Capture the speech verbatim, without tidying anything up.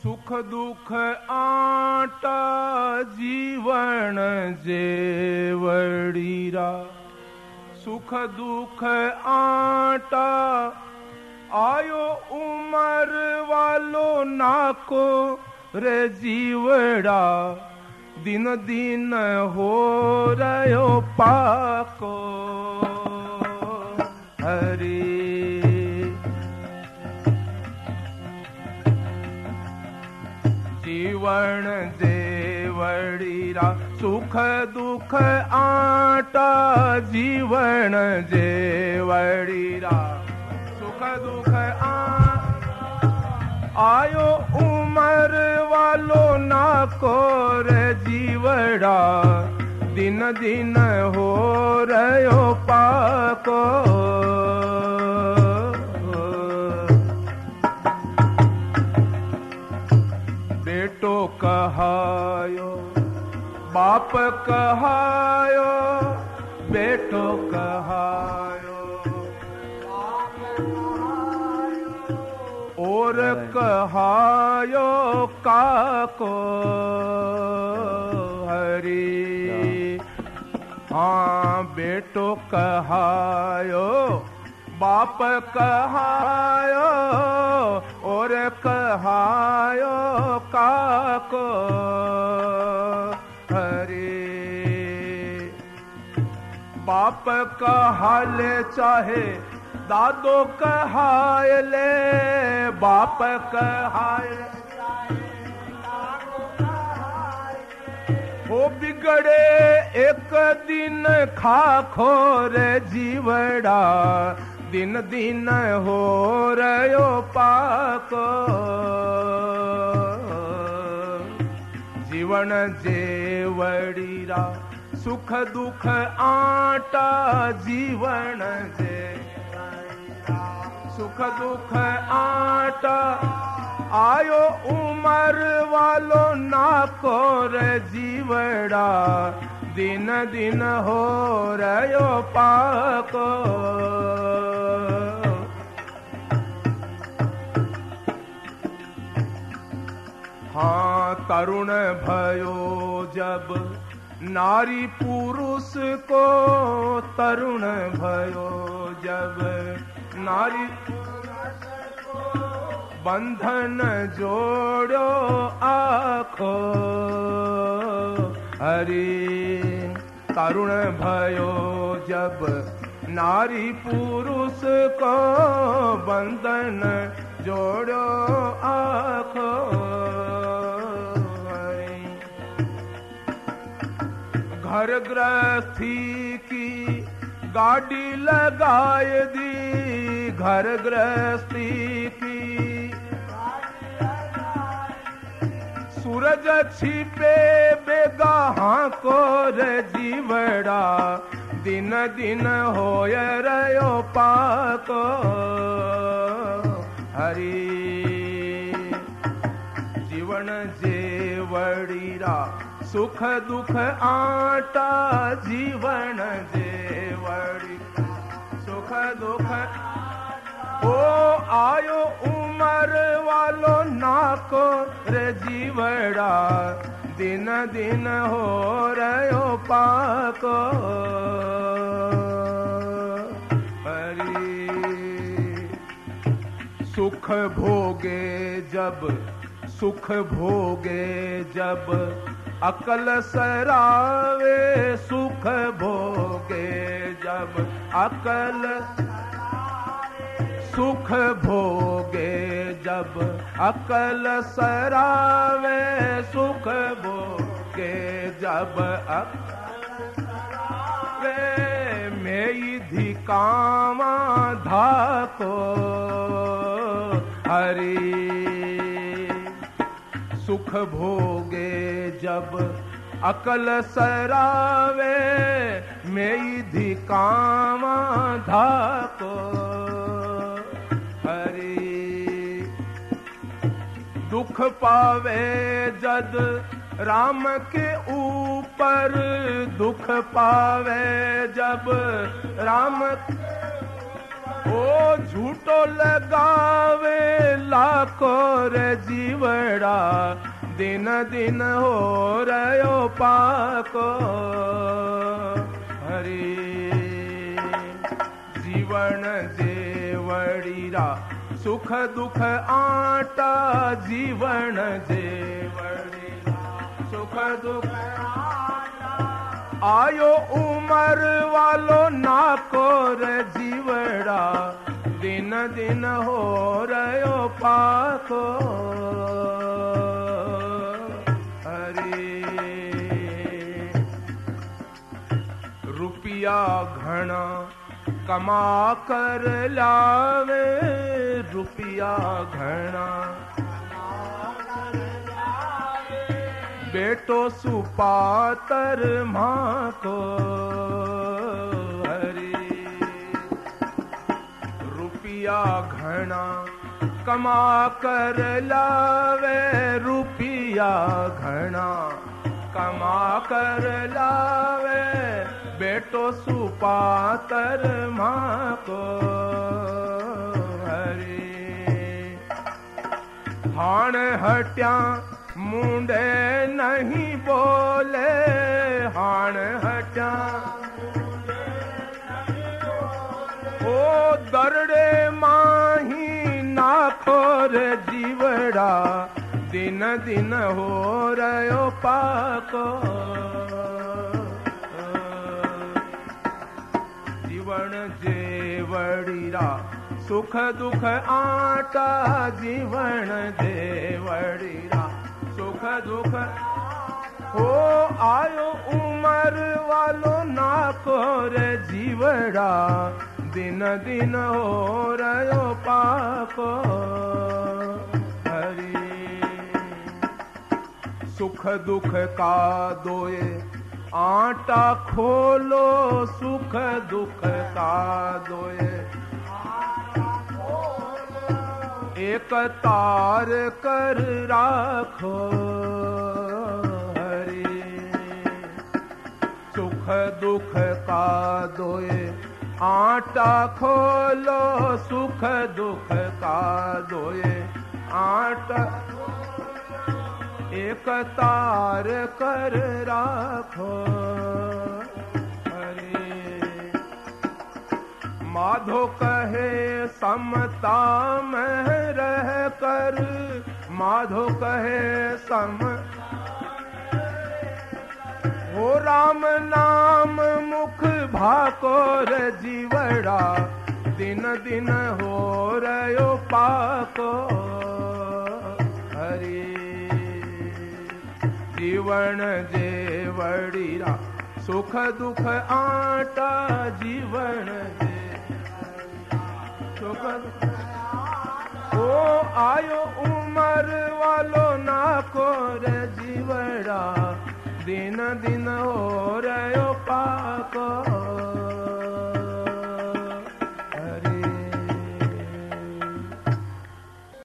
सुख दुख आटा जीवन जेवड़ीरा, सुख दुख आटा आयो उमर वालो नाको रे जीवड़ा, दिन दिन हो रयो पाको हरे। जीवन जेवड़ीरा सुख दुख आटा, जीवन जेवड़ीरा सुख दुख आटा आयो उमर वालो नाको रे जीवड़ा, दिन दिन हो रयो पाको। बेटो कहायो बाप कहायो, बेटो कहायो और कहायो काको हरि। हाँ बेटो कहायो बाप कहायो और कहायो काको हरि। बाप कहाले चाहे दादो कहाय ले, बाप कहाय हो बिगड़े एक दिन खाखो रे जीवड़ा, दिन दिन हो रयो पाको। जीवन जेवड़ीरा सुख दुख आटा, जीवन जे सुख दुख आटा आयो उमर वालो नाको रे जीवड़ा, दिन दिन हो रयो पाको। हाँ तरुण भयो जब नारी पुरुष को, तरुण भयो जब नारी बंधन जोड़ो आखो हरि। तरुण भयो जब नारी पुरुष को, बंधन जोड़ो आखो हरि। घर गृहस्थी की गाड़ी लगाए दी, घर गृहस्थी की सूरज छिपे बेगाहा को रे जीवड़ा, दिन दिन होय रयो पाको हरि। जीवन जेवड़ीरा सुख दुख आटा, जीवन जेवड़ी सुख दुख ओ आयो उमर वालो नाको रे जीवड़ा, दिन दिन हो रयो पाको हरि। सुख भोगे जब सुख भोगे जब अकल सरावे, सुख भोगे जब अकल सुख भोगे जब अकल सरावे, सुख भोगे जब अकल सरावे, मेई धिकामा धाको हरि। सुख भोगे जब अकल सरावे, मेई धिकामा धाको हरि। दुख पावे जद राम के ऊपर, दुख पावे जब राम ओ झूठो लगावे लाखो रे जीवड़ा, दिन दिन हो रयो पाको। हरि जीवन जेवड़ीरा, सुख दुख आटा जीवन जेवड़ीरा, सुख दुख आटा। आयो उमर वालो नाको रे जीवड़ा, दिन दिन हो रयो पाको। हरि रुपया घना कमा कर लावे, रुपया घना बेटो सुपातर माँ को। हरि रुपया घना कमा कर लावे, रुपया घना कमा कर लावे, बेटो सुपातर माँ को। हरि हाण हट्या मुंडे नहीं बोले, हाण हट्या ओ दरड़े माही नाखोर जीवड़ा, दिन दिन हो रयो पाको। जीवन जेवड़ीरा, सुख दुख आटा जीवन जेवड़ीरा, सुख दुख हो। आयो उमर वालो नाको रे जीवड़ा, दिन दिन हो रयो पाको। हरि सुख दुख का दोए आटा खोलो, सुख दुख का दोए एक तार कर राखो। हरि सुख दुख का दोए आटा खोलो, सुख दुख का दोए आटा एक तार कर राखो। माधो कहे समता में रह कर, माधो कहे सम हो राम नाम मुख भाको रे जीवड़ा, दिन दिन हो रयो पाको। हरि जीवन जेवड़ीरा, सुख दुख आटा जीवन जे सुख ओ आयो उमर वालो नाको रे जीवड़ा, दिन दिन हो रयो पाको।